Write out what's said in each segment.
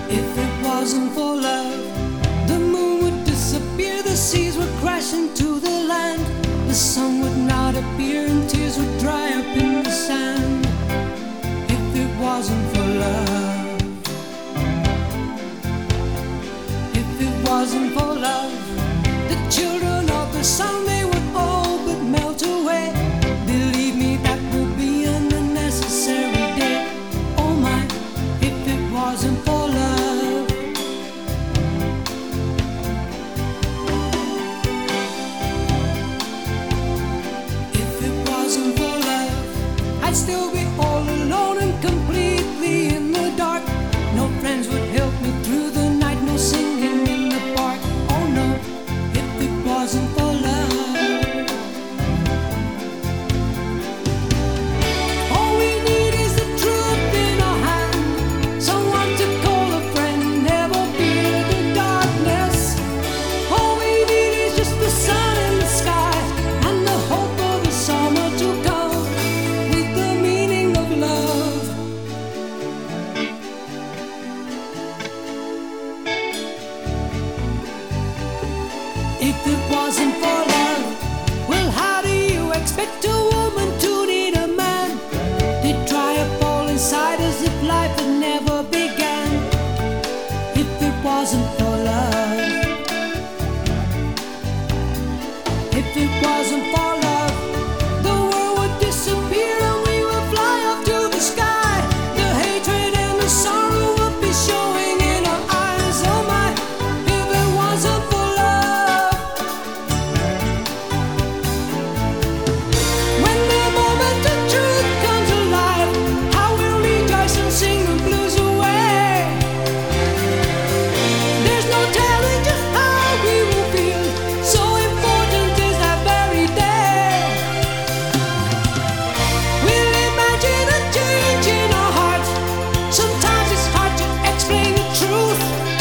If it wasn't for love, the moon would disappear, the seas would crash into the land, the sun would not appear and tears would dry up in the sand. If it wasn't for love, if it wasn't for love, the children of the sun, they would all but melt away. Believe me, that would be an unnecessary day. Oh my, if it wasn't for love. If it wasn't for love, I'd still be all alone and completely in the dark. No friends would help me through the night, no singing in the park. Oh no, if it wasn't for love. All we need is the truth in our hand, someone to call a friend, never fear the darkness. All we need is just the sun in the sky and the hope of a summer to come with the meaning of love. If it wasn't for love, well, how do you expect a woman to need a man? They'd try to fall inside as if life had never began. If it wasn't for love, if it wasn't for love, the world would disappear and we would fly up to the sky. The hatred and the sorrow would be showing in our eyes. Oh my, if it wasn't for love. When the moment of truth comes alive, how we'll rejoice and sing the blues away. There's no telling just how we will feel, so important is that very day. We'll imagine a change in our hearts. Sometimes it's hard to explain the truth,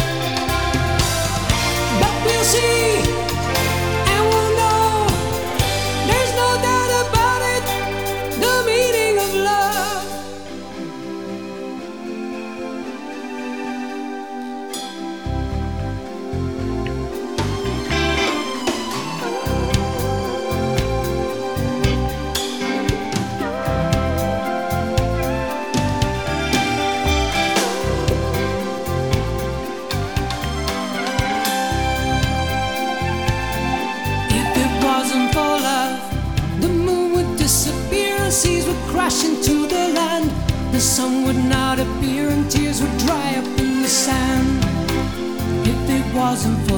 but we'll see and we'll know. There's no doubt about it, the meaning of love. If it wasn't for love, the moon would disappear, the seas would crash into the land, the sun would not appear and tears would dry up in the sand. If it wasn't for